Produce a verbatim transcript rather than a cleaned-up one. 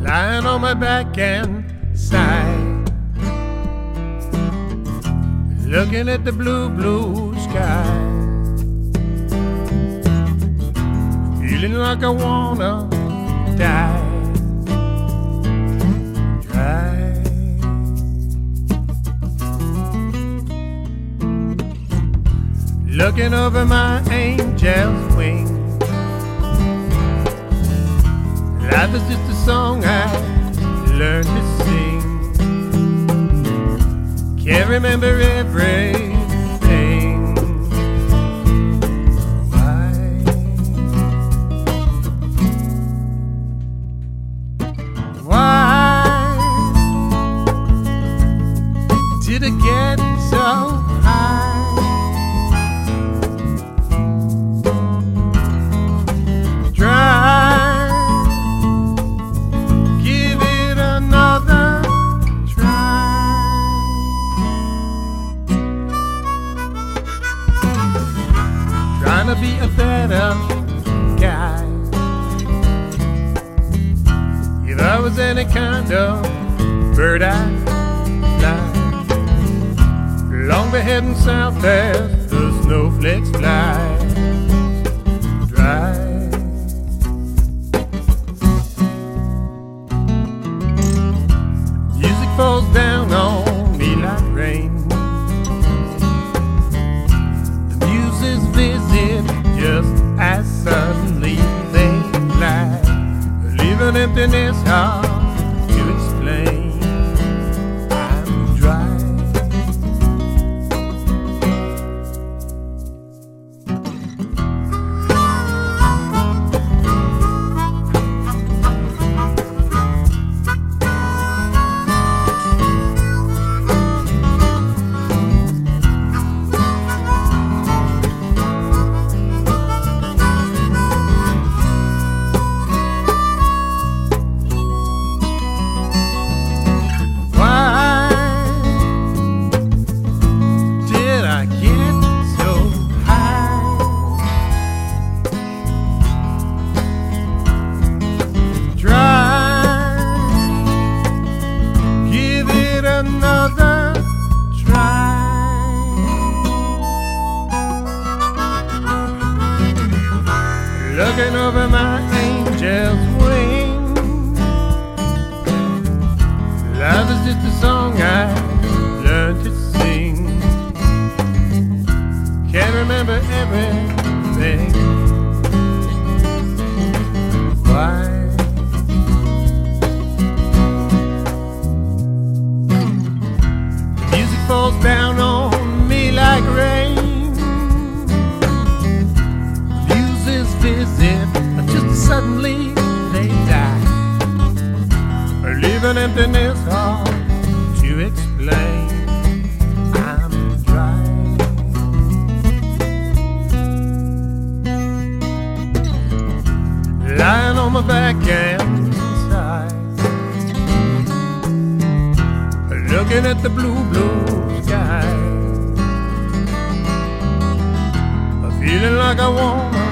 lying on my back and side, looking at the blue, blue sky, feeling like I wanna die. Dry. Looking over my angel's wing, life is just a song I learned to sing. Can't remember everything. Why? Why did I get so high? Trying to be a better guy. If I was any kind of bird, I'd fly long ahead and south as the snowflakes fly. Dry. Music falls down on me like rain. Visit just as suddenly they fly, leave an emptiness hard to explain. I'm dry. Another try. Looking over my angel's wing, love is just a song I learned to sing. Can't remember everything. Why? Falls down on me like rain. Muses visit, just suddenly they die, leave an emptiness hard to explain. I'm dry. Lying on my back and side, looking at the blue, blue sky, feeling like I wanna